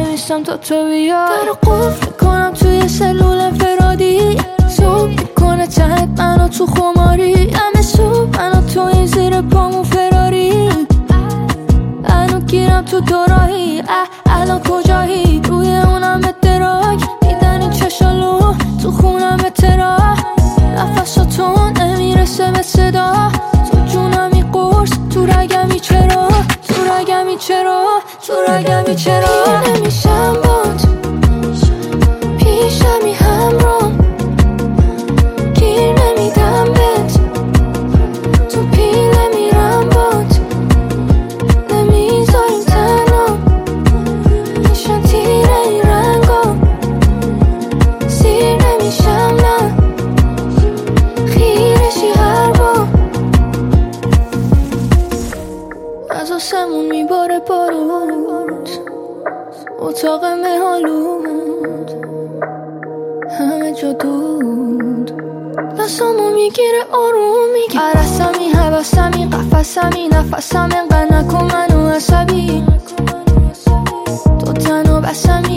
وای میستم تا تو بیا. در قفل کنم توی سلول انفرادی، صبح میکنه تحت منو تو خماری. همه صبح منو تو این زیر پامون فراری. الان گیرم تو دوراهی، الان کجایی؟ روی اونم دراک میدن این چشالو تو خونم تراح. نفساتون نمیرسه به صدا، تو جونمی قرص تو رگمی چرا، تو رگمی چرا، تو رگمی چرا. پیر نمیشم بات پیشمی همرام، گیر نمیدم بهت تو پیله میرم بات. نمیذاریم تنها نشان تیره این رنگا، سیر نمیشم نه خیرشی هر با. از آسمون میباره بارود، اتاق مهالود همه جا دود. دستامو میگیره آروم میگه عرصمی حوثمی قفصمی نفسم. انقدر نکن منو عصبی، تو تنها بسمی